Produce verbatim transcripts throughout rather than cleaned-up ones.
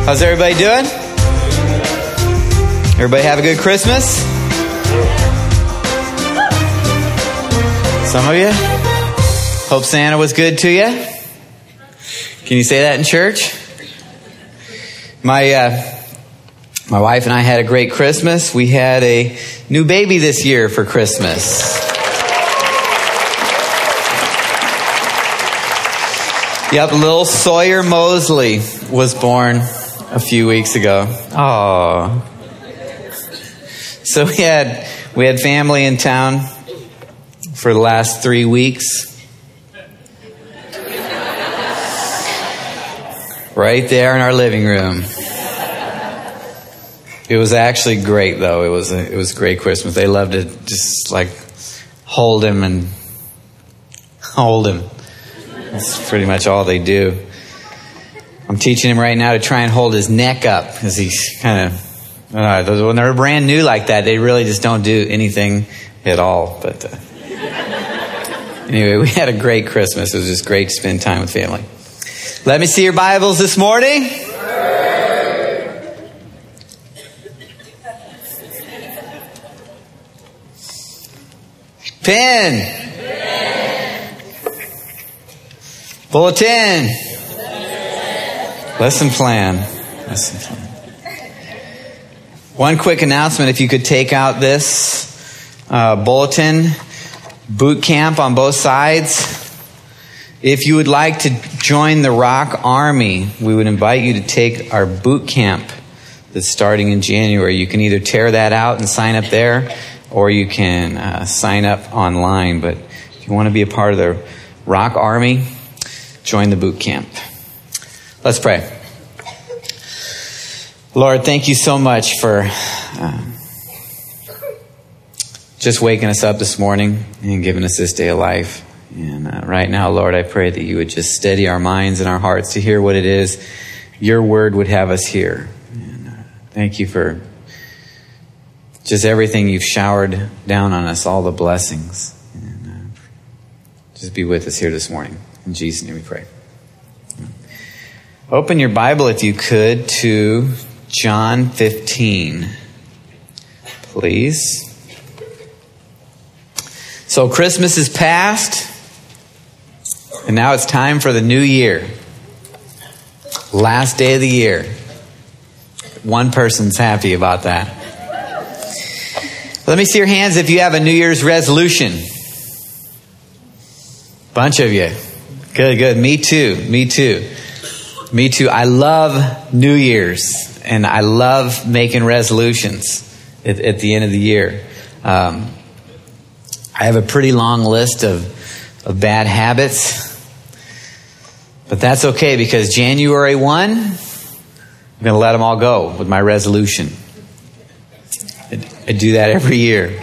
How's everybody doing? Everybody have a good Christmas? Some of you? Hope Santa was good to you? Can you say that in church? My uh, my wife and I had a great Christmas. We had a new baby this year for Christmas. Yep, little Sawyer Mosley was born a few weeks ago. Oh. So we had we had family in town for the last three weeks. Right there in our living room. It was actually great, though. It was a, it was a great Christmas. They loved to just like hold him and hold him. That's pretty much all they do. I'm teaching him right now to try and hold his neck up because he's kind of, uh, when they're brand new like that, they really just don't do anything at all. But uh, anyway, we had a great Christmas. It was just great to spend time with family. Let me see your Bibles this morning. Pen. Bulletin. Lesson plan. Lesson plan. One quick announcement, if you could take out this uh, bulletin, boot camp on both sides. If you would like to join the Rock Army, we would invite you to take our boot camp that's starting in January. You can either tear that out and sign up there, or you can uh, sign up online. But if you want to be a part of the Rock Army, join the boot camp. Let's pray. Lord, thank you so much for uh, just waking us up this morning and giving us this day of life. And uh, right now, Lord, I pray that you would just steady our minds and our hearts to hear what it is your word would have us hear. And uh, thank you for just everything you've showered down on us, all the blessings. And uh, just be with us here this morning. In Jesus' name we pray. Open your Bible, if you could, to John fifteen, please. So Christmas is past, and now it's time for the new year. Last day of the year. One person's happy about that. Let me see your hands if you have a New Year's resolution. Bunch of you. Good, good. Me too. Me too. Me too. I love New Year's, and I love making resolutions at, at the end of the year. Um, I have a pretty long list of, of bad habits, but that's okay because January first, I'm going to let them all go with my resolution. I, I do that every year.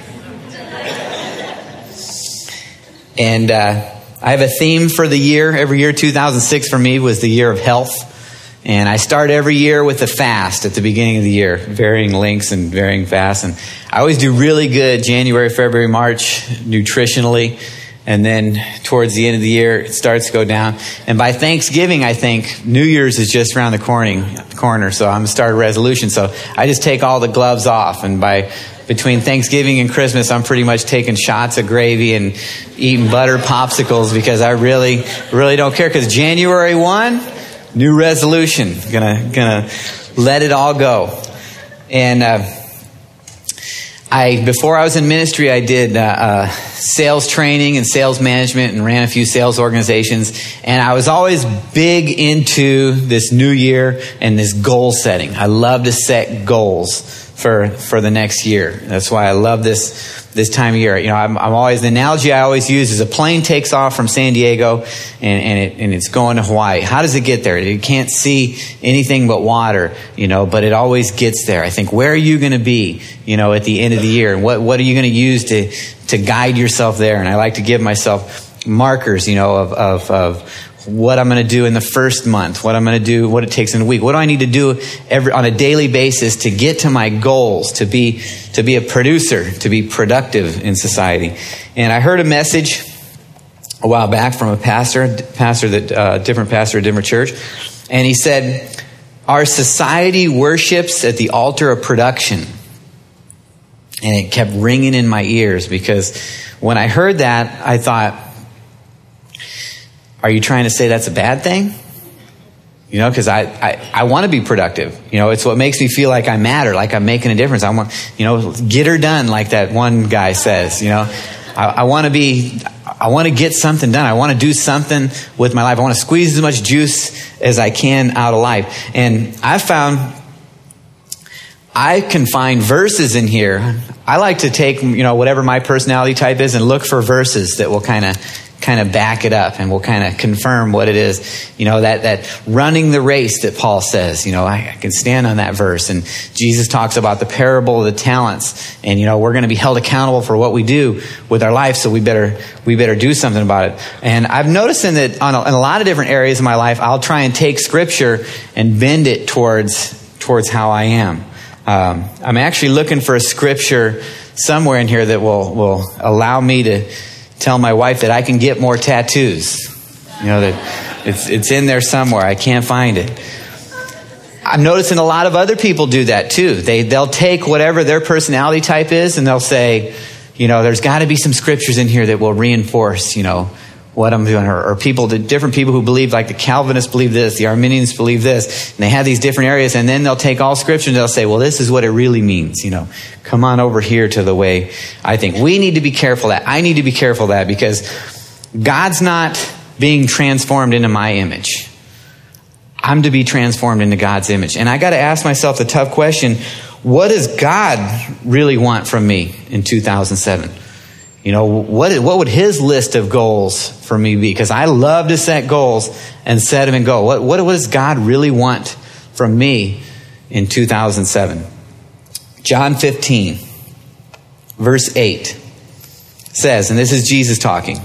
And uh, I have a theme for the year. Every year, two thousand six for me was the year of health. And I start every year with a fast at the beginning of the year, varying lengths and varying fasts. And I always do really good January, February, March nutritionally. And then towards the end of the year, it starts to go down. And by Thanksgiving, I think New Year's is just around the corner. So I'm going to start a resolution. So I just take all the gloves off. And by between Thanksgiving and Christmas, I'm pretty much taking shots of gravy and eating butter popsicles because I really, really don't care. Because January first, new resolution, gonna gonna let it all go. And uh, I before I was in ministry, I did uh, uh, sales training and sales management and ran a few sales organizations. And I was always big into this new year and this goal setting. I love to set goals for for the next year. That's why I love this this time of year. You know, I'm, I'm always, the analogy I always use is a plane takes off from San Diego and, and, it, and it's going to Hawaii. How does it get there? You can't see anything but water, you know, but it always gets there. I think, where are you going to be, you know, at the end of the year? And what, what are you going to use to, to guide yourself there? And I like to give myself markers, you know, of, of, of what I'm going to do in the first month, what I'm going to do, what it takes in a week. What do I need to do every on a daily basis to get to my goals, to be to be a producer, to be productive in society? And I heard a message a while back from a pastor, pastor that uh, different pastor, a different church, and he said, Our society worships at the altar of production. And it kept ringing in my ears because when I heard that, I thought, are you trying to say that's a bad thing? You know, because I, I, I want to be productive. You know, it's what makes me feel like I matter, like I'm making a difference. I want, you know, get her done, like that one guy says. You know, I, I want to be, I want to get something done. I want to do something with my life. I want to squeeze as much juice as I can out of life. And I found I can find verses in here. I like to take, you know, whatever my personality type is and look for verses that will kind of kind of back it up and will kind of confirm what it is. You know, that that running the race that Paul says, you know, I, I can stand on that verse. And Jesus talks about the parable of the talents. And, you know, we're going to be held accountable for what we do with our life. So we better we better do something about it. And I've noticed in that on a, in a lot of different areas of my life, I'll try and take scripture and bend it towards towards how I am. Um, I'm actually looking for a scripture somewhere in here that will, will allow me to tell my wife that I can get more tattoos. You know, that it's, it's in there somewhere. I can't find it. I'm noticing a lot of other people do that too. They, they'll take whatever their personality type is and they'll say, you know, there's got to be some scriptures in here that will reinforce, you know, what I'm doing. Or, or people, the different people who believe, like the Calvinists believe this, the Arminians believe this, and they have these different areas, and then they'll take all scripture and they'll say, well, this is what it really means. You know, come on over here to the way I think. We need to be careful of that. I need to be careful of that because God's not being transformed into my image. I'm to be transformed into God's image. And I got to ask myself the tough question, what does God really want from me in two thousand seven? You know, what what would his list of goals for me be? Because I love to set goals and set them and go. What, what, what does God really want from me in two thousand seven? John fifteen, verse eight says, and this is Jesus talking.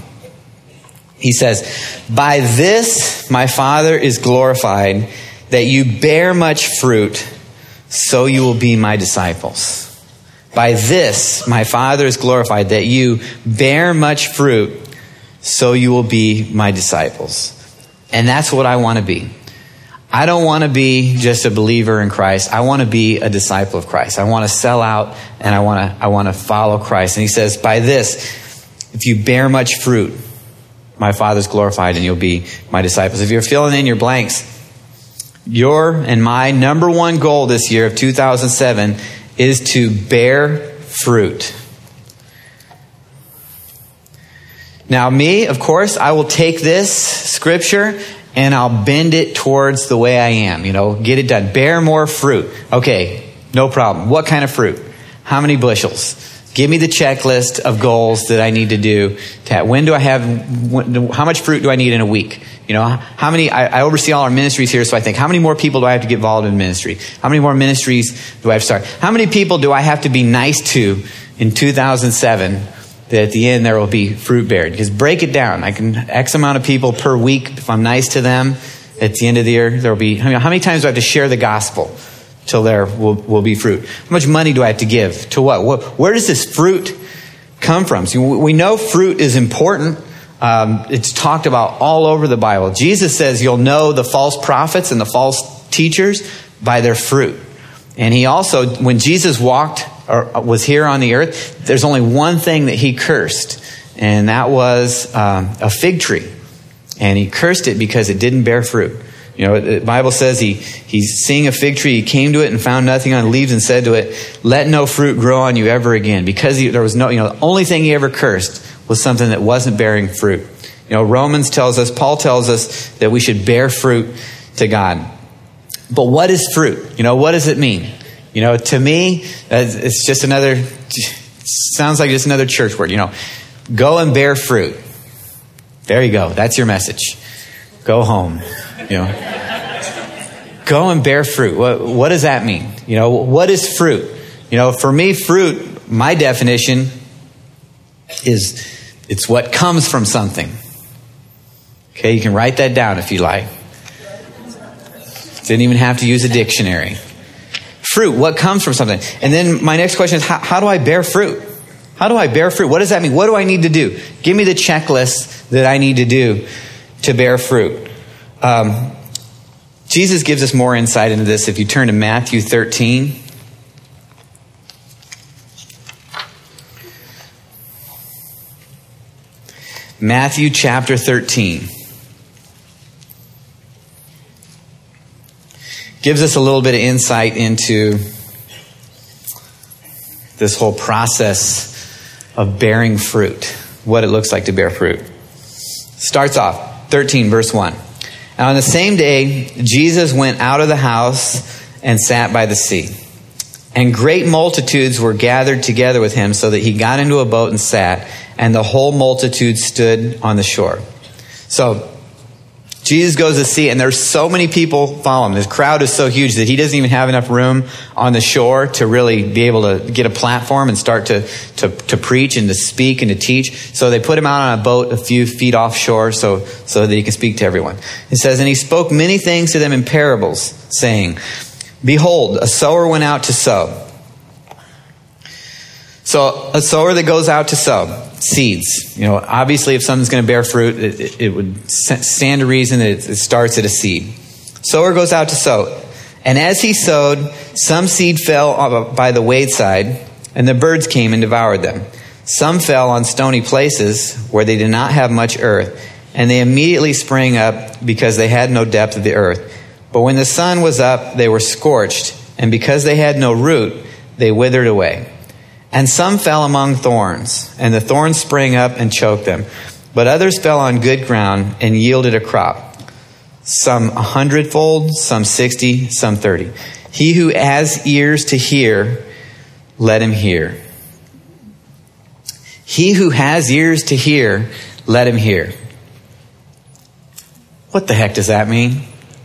He says, by this my Father is glorified, that you bear much fruit, so you will be my disciples. By this, my Father is glorified, that you bear much fruit, so you will be my disciples. And that's what I want to be. I don't want to be just a believer in Christ. I want to be a disciple of Christ. I want to sell out and I want to, I want to follow Christ. And he says, by this, if you bear much fruit, my Father's glorified and you'll be my disciples. If you're filling in your blanks, your and my number one goal this year of two thousand seven is to bear fruit. Now me, of course, I will take this scripture and I'll bend it towards the way I am. You know, get it done. Bear more fruit. Okay, no problem. What kind of fruit? How many bushels? Give me the checklist of goals that I need to do. To, when do I have, when, how much fruit do I need in a week? You know, how many, I, I oversee all our ministries here, so I think, how many more people do I have to get involved in ministry? How many more ministries do I have to start? How many people do I have to be nice to in two thousand seven that at the end there will be fruit bared? Because break it down. I can, X amount of people per week, if I'm nice to them, at the end of the year, there will be, how many, how many times do I have to share the gospel till there will, will be fruit? How much money do I have to give? To what? what where does this fruit come from? So we know fruit is important. Um, it's talked about all over the Bible. Jesus says you'll know the false prophets and the false teachers by their fruit. And he also, when Jesus walked or was here on the earth, there's only one thing that he cursed, and that was um, a fig tree. And he cursed it because it didn't bear fruit. You know, the Bible says he he's seeing a fig tree. He came to it and found nothing on the leaves and said to it, let no fruit grow on you ever again. Because he, there was no, you know, the only thing he ever cursed was something that wasn't bearing fruit. You know, Romans tells us, Paul tells us that we should bear fruit to God. But what is fruit? You know, what does it mean? You know, to me, it's just another, sounds like just another church word. You know, go and bear fruit. There you go. That's your message. Go home. You know, go and bear fruit. What, what does that mean? You know, what is fruit? You know, for me, fruit, my definition is it's what comes from something. Okay, you can write that down if you like. Didn't even have to use a dictionary. Fruit, what comes from something? And then my next question is, how, how do I bear fruit? How do I bear fruit? What does that mean? What do I need to do? Give me the checklist that I need to do to bear fruit. Um, Jesus gives us more insight into this if you turn to Matthew thirteen. Matthew chapter thirteen. Gives us a little bit of insight into this whole process of bearing fruit, what it looks like to bear fruit. Starts off, thirteen, verse one. And on the same day, Jesus went out of the house and sat by the sea. And great multitudes were gathered together with him, so that he got into a boat and sat, and the whole multitude stood on the shore. So Jesus goes to sea, and there's so many people following him. This crowd is so huge that he doesn't even have enough room on the shore to really be able to get a platform and start to, to, to preach and to speak and to teach. So they put him out on a boat a few feet offshore so, so that he can speak to everyone. It says, and he spoke many things to them in parables, saying, behold, a sower went out to sow. So a sower that goes out to sow seeds. You know, obviously if something's going to bear fruit, it, it, it would stand to reason that it, it starts at a seed. Sower goes out to sow. And as he sowed, some seed fell by the wayside, and the birds came and devoured them. Some fell on stony places where they did not have much earth, and they immediately sprang up because they had no depth of the earth. But when the sun was up, they were scorched, and because they had no root, they withered away. And some fell among thorns, and the thorns sprang up and choked them. But others fell on good ground and yielded a crop. Some a hundredfold, some sixty, some thirty. He who has ears to hear, let him hear. He who has ears to hear, let him hear. What the heck does that mean?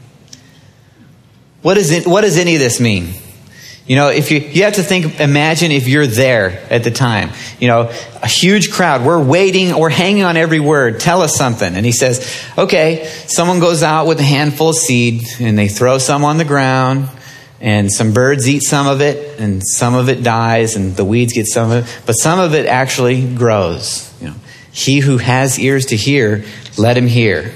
What is it? What does any of this mean? You know, if you, you have to think, imagine if you're there at the time, you know, a huge crowd, we're waiting, we're hanging on every word, tell us something. And he says, okay, someone goes out with a handful of seed and they throw some on the ground and some birds eat some of it and some of it dies and the weeds get some of it, but some of it actually grows. You know, he who has ears to hear, let him hear.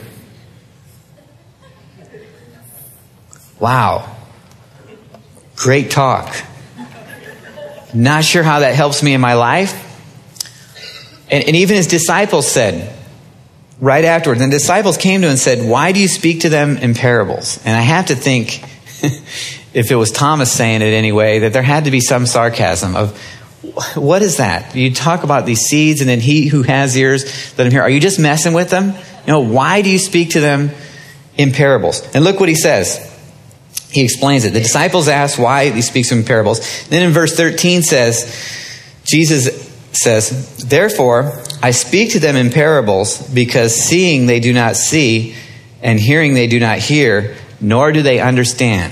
Wow. Great talk. Not sure how that helps me in my life. And, and even his disciples said, right afterwards, and the disciples came to him and said, why do you speak to them in parables? And I have to think, if it was Thomas saying it anyway, that there had to be some sarcasm of, what is that? You talk about these seeds and then he who has ears, let him hear. Are you just messing with them? You know, why do you speak to them in parables? And look what he says. He explains it. The disciples ask why he speaks in parables. Then in verse thirteen says, Jesus says, therefore, I speak to them in parables because seeing they do not see and hearing they do not hear, nor do they understand.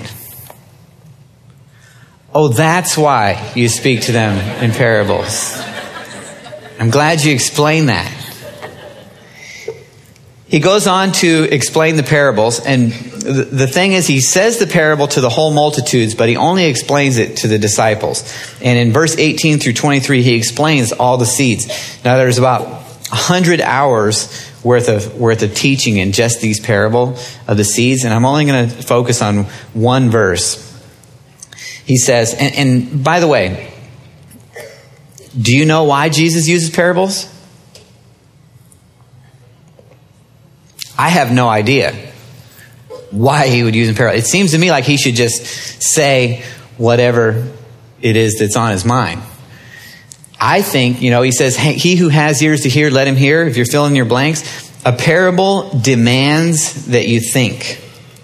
Oh, that's why you speak to them in parables. I'm glad you explained that. He goes on to explain the parables, and the thing is, he says the parable to the whole multitudes, but he only explains it to the disciples. And in verse eighteen through twenty-three, he explains all the seeds. Now, there's about one hundred hours worth of worth of teaching in just these parable of the seeds, and I'm only going to focus on one verse. He says, and, and by the way, do you know why Jesus uses parables? I have no idea why he would use in parables. It seems to me like he should just say whatever it is that's on his mind. I think, you know, he says, hey, he who has ears to hear, let him hear. If you're filling your blanks, a parable demands that you think.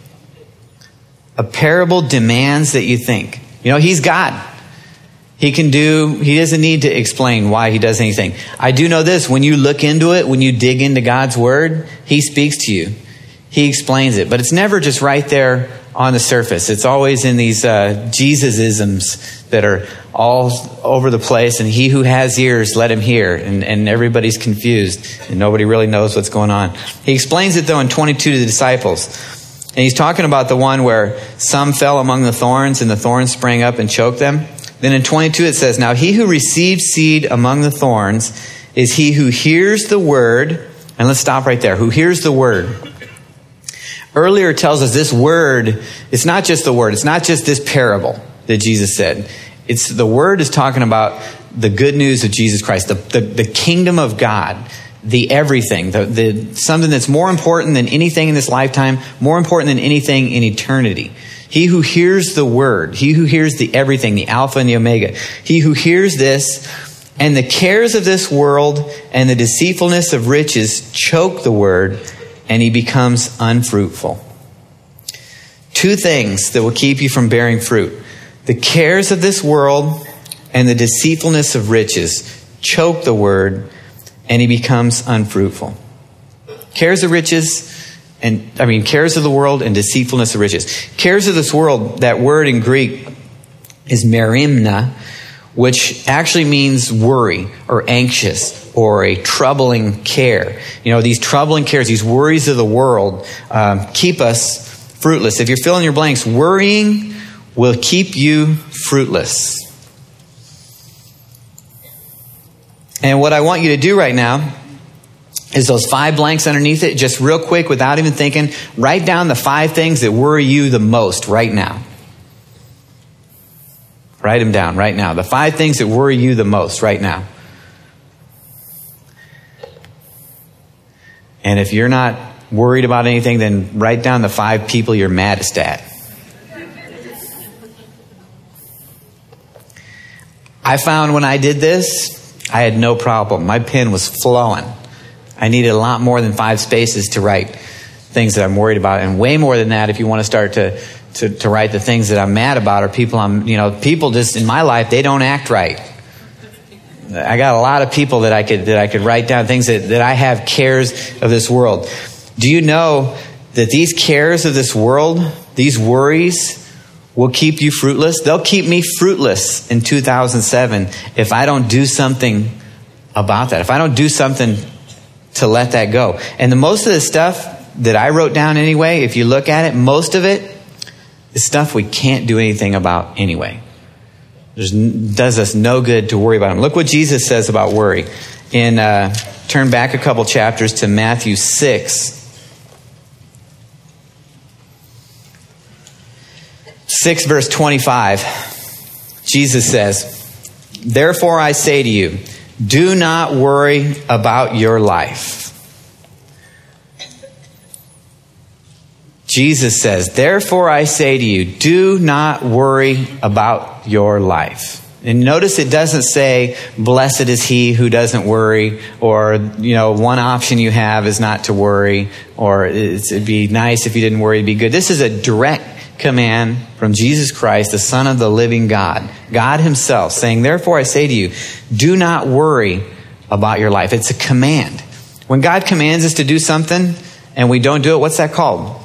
A parable demands that you think. You know, he's God. He can do, he doesn't need to explain why he does anything. I do know this, when you look into it, when you dig into God's word, he speaks to you. He explains it, but it's never just right there on the surface. It's always in these uh, Jesus-isms that are all over the place, and he who has ears, let him hear, and, and everybody's confused, and nobody really knows what's going on. He explains it, though, in twenty-two to the disciples. And he's talking about the one where some fell among the thorns, and the thorns sprang up and choked them. Then in twenty-two it says, now he who receives seed among the thorns is he who hears the word, and let's stop right there, who hears the word. Earlier it tells us this word, it's not just the word. It's not just this parable that Jesus said. It's the word is talking about the good news of Jesus Christ, the, the, the kingdom of God, the everything, the, the something that's more important than anything in this lifetime, more important than anything in eternity. He who hears the word, he who hears the everything, the Alpha and the Omega, he who hears this, and the cares of this world and the deceitfulness of riches choke the word, and he becomes unfruitful. Two things that will keep you from bearing fruit. The cares of this world and the deceitfulness of riches choke the word, and he becomes unfruitful. Cares of riches, and I mean cares of the world and deceitfulness of riches. Cares of this world, that word in Greek is merimna, which actually means worry or anxious or a troubling care. You know, these troubling cares, these worries of the world um, keep us fruitless. If you're filling your blanks, worrying will keep you fruitless. And what I want you to do right now is those five blanks underneath it, just real quick, without even thinking, write down the five things that worry you the most right now. Write them down right now. The five things that worry you the most right now. And if you're not worried about anything, then write down the five people you're maddest at. I found when I did this, I had no problem. My pen was flowing. I needed a lot more than five spaces to write things that I'm worried about, and way more than that if you want to start to To, to write the things that I'm mad about, or people I'm, you know, people just in my life, they don't act right. I got a lot of people that I could, that I could write down things that, that I have cares of this world. Do you know that these cares of this world, these worries will keep you fruitless? They'll keep me fruitless in two thousand seven if I don't do something about that. If I don't do something to let that go. And the most of the stuff that I wrote down anyway, if you look at it, most of it, it's stuff we can't do anything about anyway. It does us no good to worry about them. Look what Jesus says about worry. In uh, turn back a couple chapters to Matthew six. six verse twenty-five. Jesus says, "Therefore I say to you, do not worry about your life." Jesus says, "Therefore I say to you, do not worry about your life." And notice it doesn't say, "Blessed is he who doesn't worry," or, you know, one option you have is not to worry, or it'd be nice if you didn't worry, it'd be good. This is a direct command from Jesus Christ, the Son of the living God, God himself, saying, "Therefore I say to you, do not worry about your life." It's a command. When God commands us to do something and we don't do it, what's that called?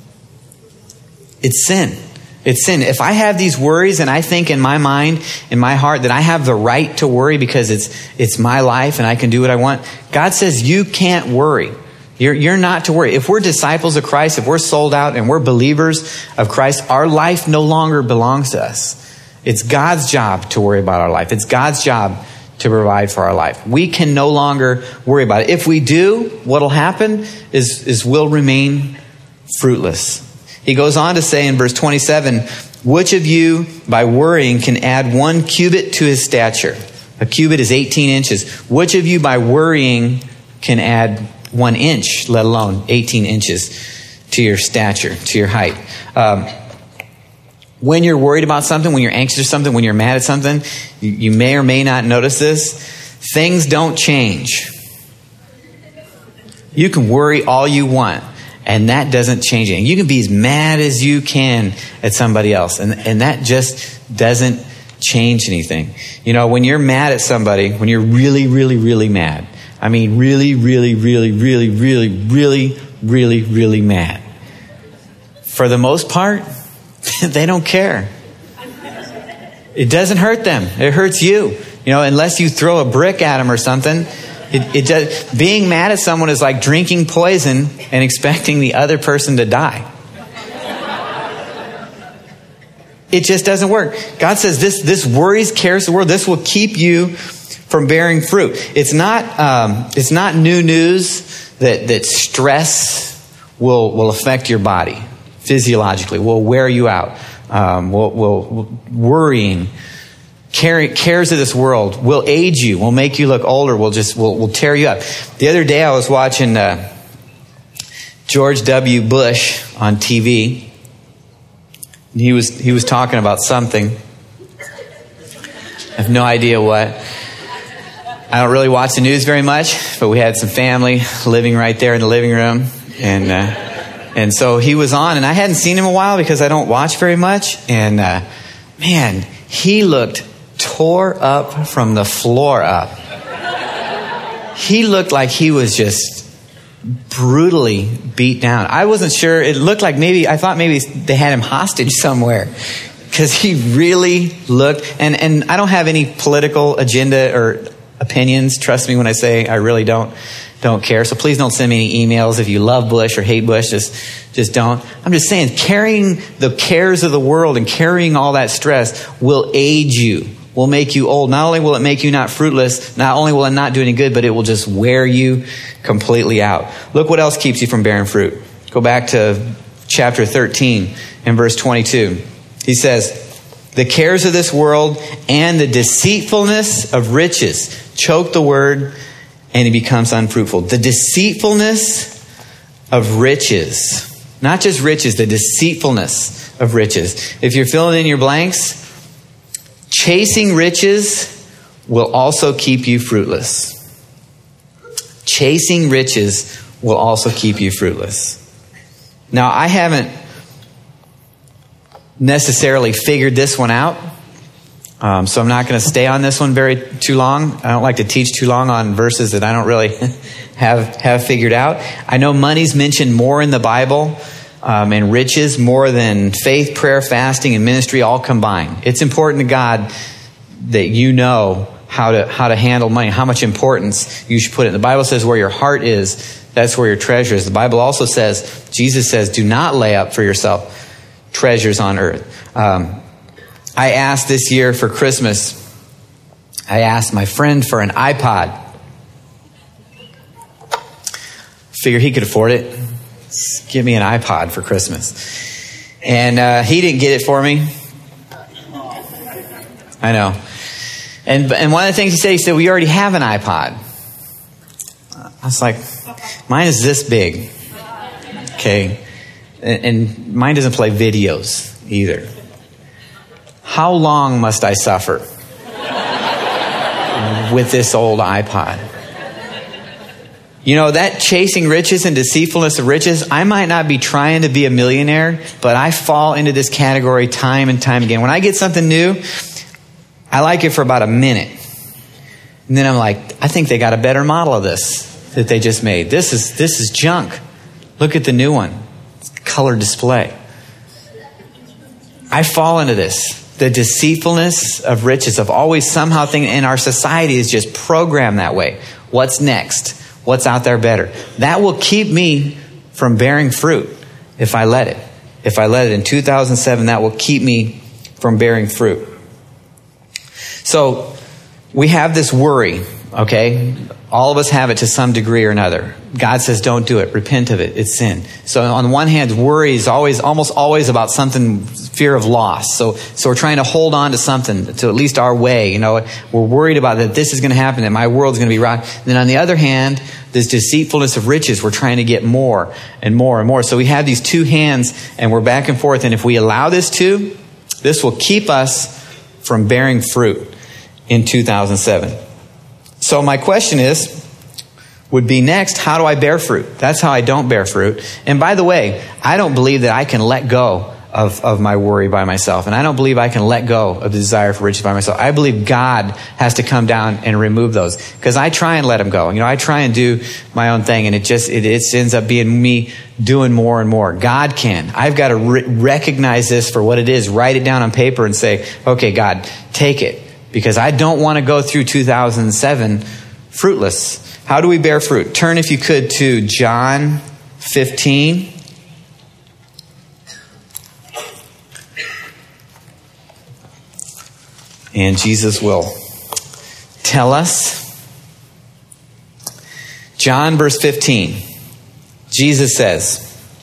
It's sin. It's sin. If I have these worries and I think in my mind, in my heart, that I have the right to worry because it's it's my life and I can do what I want, God says you can't worry. You're, you're not to worry. If we're disciples of Christ, if we're sold out and we're believers of Christ, our life no longer belongs to us. It's God's job to worry about our life. It's God's job to provide for our life. We can no longer worry about it. If we do, what'll happen is, is we'll remain fruitless. He goes on to say in verse twenty-seven, "Which of you by worrying can add one cubit to his stature?" A cubit is eighteen inches. Which of you by worrying can add one inch, let alone eighteen inches to your stature, to your height? Um, when you're worried about something, when you're anxious or something, when you're mad at something, you, you may or may not notice this. Things don't change. You can worry all you want, and that doesn't change anything. You can be as mad as you can at somebody else, and, and that just doesn't change anything. You know, when you're mad at somebody, when you're really, really, really mad, I mean really, really, really, really, really, really, really, really mad, for the most part, they don't care. It doesn't hurt them. It hurts you. You know, unless you throw a brick at them or something. It, it does. Being mad at someone is like drinking poison and expecting the other person to die. It just doesn't work. God says this, this worries, cares the world. This will keep you from bearing fruit. It's not, um, it's not new news that, that stress will, will affect your body physiologically, will wear you out, um, will, will worrying, care, cares of this world will age you, will make you look older, will just will, will tear you up. The other day I was watching uh, George W. Bush on T V. He was he was talking about something. I have no idea what. I don't really watch the news very much, but we had some family living right there in the living room, and uh, and so he was on, and I hadn't seen him in a while because I don't watch very much. And uh, man, he looked tore up from the floor up. He looked like he was just brutally beat down. I wasn't sure. It looked like maybe, I thought maybe they had him hostage somewhere, because he really looked, and, and I don't have any political agenda or opinions. Trust me when I say I really don't don't care. So please don't send me any emails if you love Bush or hate Bush. Just just don't. I'm just saying, carrying the cares of the world and carrying all that stress will age you, will make you old. Not only will it make you not fruitless, not only will it not do any good, but it will just wear you completely out. Look what else keeps you from bearing fruit. Go back to chapter thirteen and verse twenty-two. He says, the cares of this world and the deceitfulness of riches choke the word, and it becomes unfruitful. The deceitfulness of riches. Not just riches, the deceitfulness of riches. If you're filling in your blanks, chasing riches will also keep you fruitless. Chasing riches will also keep you fruitless. Now, I haven't necessarily figured this one out, um, so I'm not going to stay on this one very too long. I don't like to teach too long on verses that I don't really have have figured out. I know money's mentioned more in the Bible, um, and riches more than faith, prayer, fasting, and ministry all combined. It's important to God that you know how to how to handle money, how much importance you should put it. The Bible says where your heart is, that's where your treasure is. The Bible also says, Jesus says, do not lay up for yourself treasures on earth. Um, I asked this year for Christmas, I asked my friend for an iPod. Figured he could afford it. Give me an iPod for Christmas. And uh, he didn't get it for me. I know. And and one of the things he said, he said, we already have an iPod. I was like, mine is this big. Okay. And, and mine doesn't play videos either. How long must I suffer with this old iPod? You know, that chasing riches and deceitfulness of riches, I might not be trying to be a millionaire, but I fall into this category time and time again. When I get something new, I like it for about a minute. And then I'm like, I think they got a better model of this that they just made. This is this is junk. Look at the new one. It's color display. I fall into this. The deceitfulness of riches, of always somehow thinking, and our society is just programmed that way. What's next? What's out there better? That will keep me from bearing fruit if I let it. If I let it in two thousand seven, that will keep me from bearing fruit. So we have this worry, okay? All of us have it to some degree or another. God says, don't do it. Repent of it. It's sin. So on the one hand, worry is always, almost always about something, fear of loss. So, so we're trying to hold on to something, to at least our way. You know, we're worried about that this is going to happen, that my world's going to be rocked. Then on the other hand, this deceitfulness of riches, we're trying to get more and more and more. So we have these two hands and we're back and forth. And if we allow this to, this will keep us from bearing fruit in two thousand seven. So my question is, would be next, how do I bear fruit? That's how I don't bear fruit. And by the way, I don't believe that I can let go of, of my worry by myself. And I don't believe I can let go of the desire for riches by myself. I believe God has to come down and remove those. Because I try and let them go. You know, I try and do my own thing, and it just, it, it ends up being me doing more and more. God can. I've got to re- recognize this for what it is. Write it down on paper and say, okay, God, take it. Because I don't want to go through two thousand seven fruitless. How do we bear fruit? Turn, if you could, to John fifteen. And Jesus will tell us. John verse fifteen. Jesus says,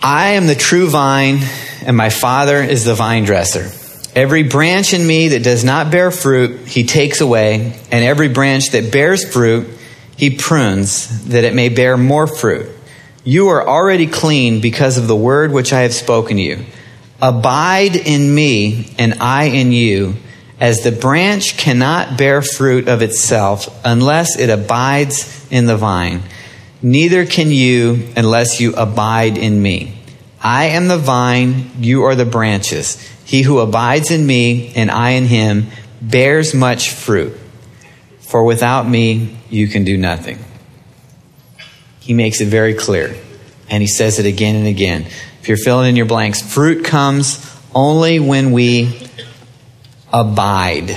I am the true vine, and my Father is the vine dresser. Every branch in me that does not bear fruit, he takes away, and every branch that bears fruit, he prunes, that it may bear more fruit. You are already clean because of the word which I have spoken to you. Abide in me, and I in you, as the branch cannot bear fruit of itself unless it abides in the vine. Neither can you unless you abide in me. I am the vine, you are the branches. He who abides in me and I in him bears much fruit. For without me, you can do nothing. He makes it very clear. And he says it again and again. If you're filling in your blanks, fruit comes only when we abide.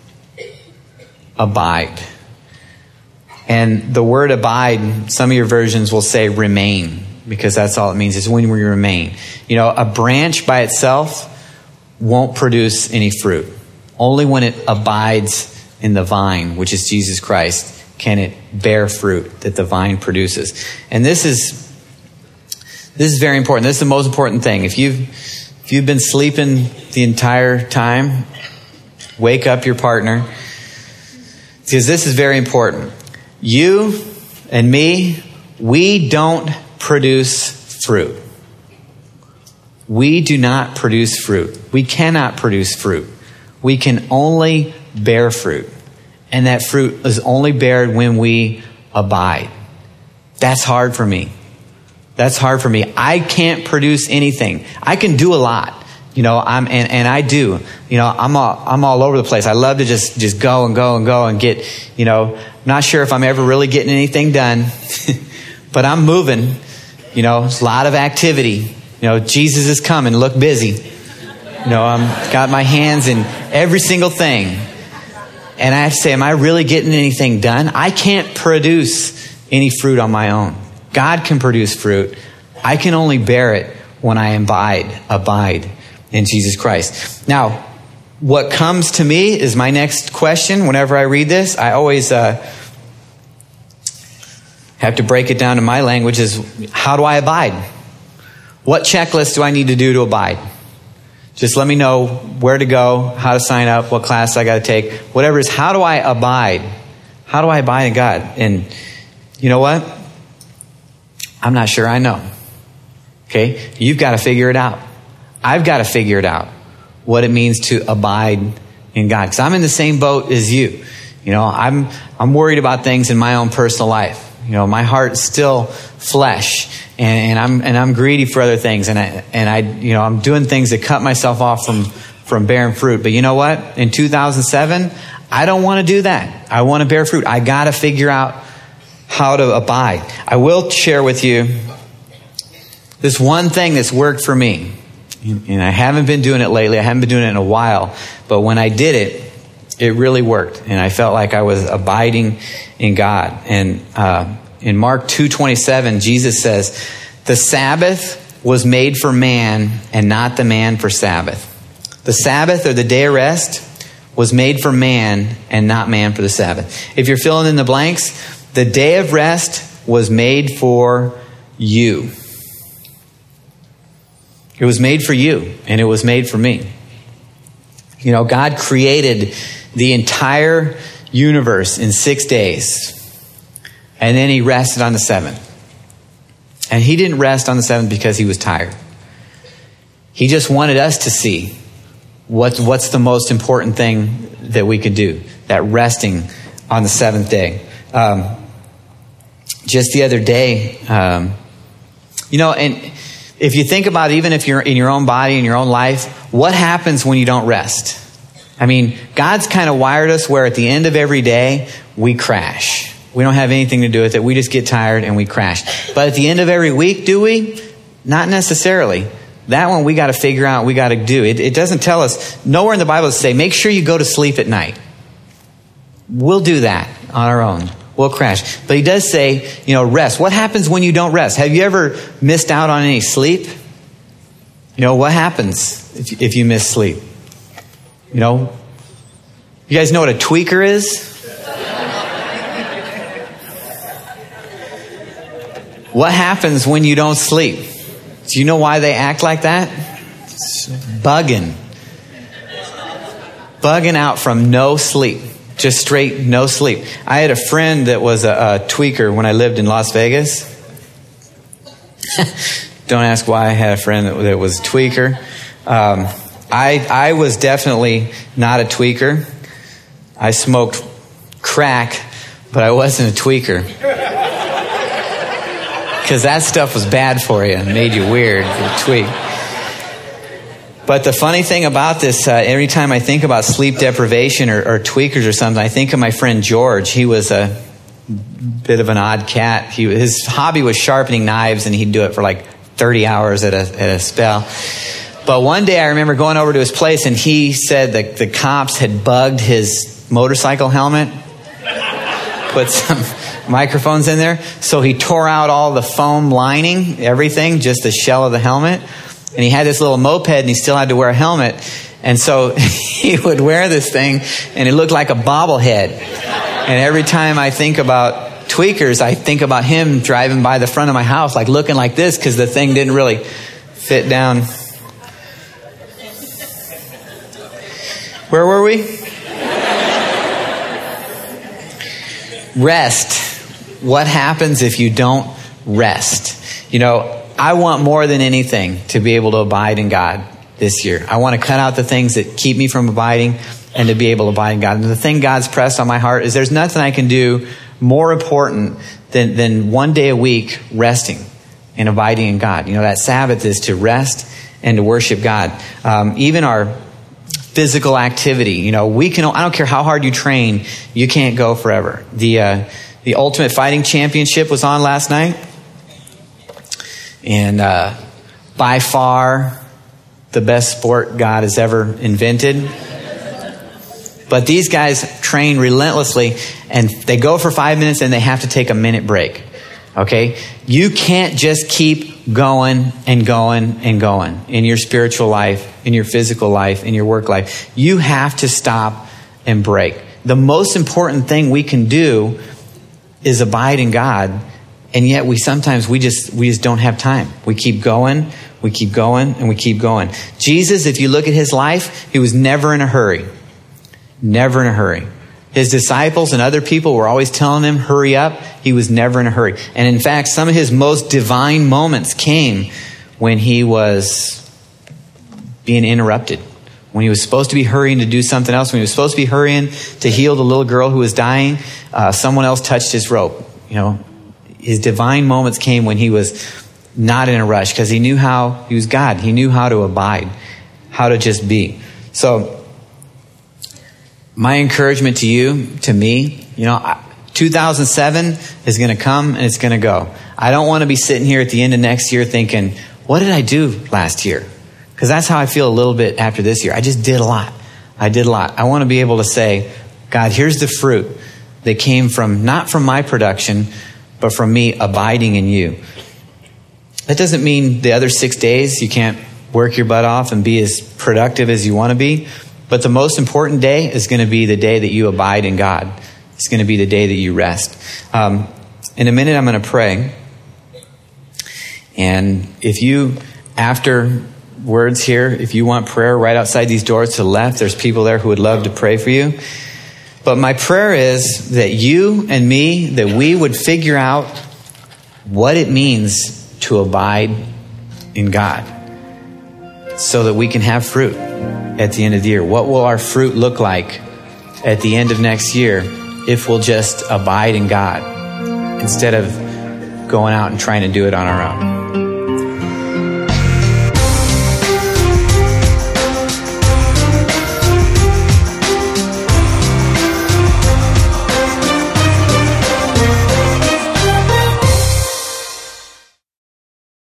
Abide. And the word abide, some of your versions will say remain, because that's all it means, is when we remain. You know, a branch by itself won't produce any fruit. Only when it abides in the vine, which is Jesus Christ, can it bear fruit that the vine produces. And this is this is very important. This is the most important thing. If you've if you've been sleeping the entire time, wake up your partner, because this is very important. You and me, we don't produce fruit. We do not produce fruit. We cannot produce fruit. We can only bear fruit. And that fruit is only bared when we abide. That's hard for me. That's hard for me. I can't produce anything. I can do a lot. You know, I'm, and, and I do, you know, I'm all, I'm all over the place. I love to just, just go and go and go and get, you know, not sure if I'm ever really getting anything done, but I'm moving, you know, it's a lot of activity. You know, Jesus is coming, look busy. You know, I'm got my hands in every single thing. And I have to say, am I really getting anything done? I can't produce any fruit on my own. God can produce fruit. I can only bear it when I abide, abide in Jesus Christ. Now, what comes to me is my next question. Whenever I read this, I always uh, have to break it down to my language is, how do I abide? What checklist do I need to do to abide? Just let me know where to go, how to sign up, what class I got to take, whatever it is. How do I abide? How do I abide in God? And you know what? I'm not sure I know. Okay? You've got to figure it out. I've got to figure it out, what it means to abide in God. Because I'm in the same boat as you. You know, I'm I'm worried about things in my own personal life. You know, my heart's still flesh, and, and I'm and I'm greedy for other things, and I and I you know I'm doing things that cut myself off from from bearing fruit. But you know what? In two thousand seven, I don't want to do that. I want to bear fruit. I got to figure out how to abide. I will share with you this one thing that's worked for me. And I haven't been doing it lately. I haven't been doing it in a while. But when I did it, it really worked. And I felt like I was abiding in God. And uh, in Mark two twenty-seven, Jesus says, the Sabbath was made for man and not the man for Sabbath. The Sabbath, or the day of rest, was made for man and not man for the Sabbath. If you're filling in the blanks, the day of rest was made for you. It was made for you, and it was made for me. You know, God created the entire universe in six days, and then he rested on the seventh. And he didn't rest on the seventh because he was tired. He just wanted us to see what, what's the most important thing that we could do, that resting on the seventh day. Um, just the other day, um, you know, and if you think about it, even if you're in your own body, in your own life, what happens when you don't rest? I mean, God's kind of wired us where at the end of every day, we crash. We don't have anything to do with it. We just get tired and we crash. But at the end of every week, do we? Not necessarily. That one we got to figure out, we got to do. It, it doesn't tell us, nowhere in the Bible does it say, make sure you go to sleep at night. We'll do that on our own. We'll crash. But he does say, you know, rest. What happens when you don't rest? Have you ever missed out on any sleep? You know, what happens if, if you miss sleep? You know, you guys know what a tweaker is? What happens when you don't sleep? Do you know why they act like that? Bugging. Bugging out from no sleep. Just straight no sleep. I had a friend that was a, a tweaker when I lived in Las Vegas. Don't ask why I had a friend that, that was a tweaker. Um, I I was definitely not a tweaker. I smoked crack, but I wasn't a tweaker. Because that stuff was bad for you and made you weird to tweak. But the funny thing about this, uh, every time I think about sleep deprivation or, or tweakers or something, I think of my friend George. He was a bit of an odd cat. He, his hobby was sharpening knives, and he'd do it for like thirty hours at a, at a spell. But one day I remember going over to his place, and he said that the cops had bugged his motorcycle helmet, put some microphones in there. So he tore out all the foam lining, everything, just the shell of the helmet. And he had this little moped, and he still had to wear a helmet. And so he would wear this thing, and it looked like a bobblehead. And every time I think about tweakers, I think about him driving by the front of my house, like looking like this, because the thing didn't really fit down. Where were we? Rest. What happens if you don't rest? You know, I want more than anything to be able to abide in God this year. I want to cut out the things that keep me from abiding and to be able to abide in God. And the thing God's pressed on my heart is there's nothing I can do more important than, than one day a week resting and abiding in God. You know, that Sabbath is to rest and to worship God. Um, even our physical activity, you know, we can, I don't care how hard you train, you can't go forever. The, uh, the Ultimate Fighting Championship was on last night. And uh, by far, the best sport God has ever invented. But these guys train relentlessly, and they go for five minutes and they have to take a minute break. Okay? You can't just keep going and going and going in your spiritual life, in your physical life, in your work life. You have to stop and break. The most important thing we can do is abide in God. And yet we sometimes, we just, we just don't have time. We keep going, we keep going, and we keep going. Jesus, if you look at his life, he was never in a hurry. Never in a hurry. His disciples and other people were always telling him, hurry up. He was never in a hurry. And in fact, some of his most divine moments came when he was being interrupted. When he was supposed to be hurrying to do something else, when he was supposed to be hurrying to heal the little girl who was dying, uh, someone else touched his rope. You know, his divine moments came when he was not in a rush because he knew how, he was God. He knew how to abide, how to just be. So my encouragement to you, to me, you know, two thousand seven is going to come and it's going to go. I don't want to be sitting here at the end of next year thinking, what did I do last year? Because that's how I feel a little bit after this year. I just did a lot. I did a lot. I want to be able to say, God, here's the fruit that came from, not from my production, but from me abiding in you. That doesn't mean the other six days you can't work your butt off and be as productive as you want to be. But the most important day is going to be the day that you abide in God. It's going to be the day that you rest. Um, in a minute, I'm going to pray. And if you, after words here, if you want prayer, right outside these doors to the left, there's people there who would love to pray for you. But my prayer is that you and me, that we would figure out what it means to abide in God so that we can have fruit at the end of the year. What will our fruit look like at the end of next year if we'll just abide in God instead of going out and trying to do it on our own?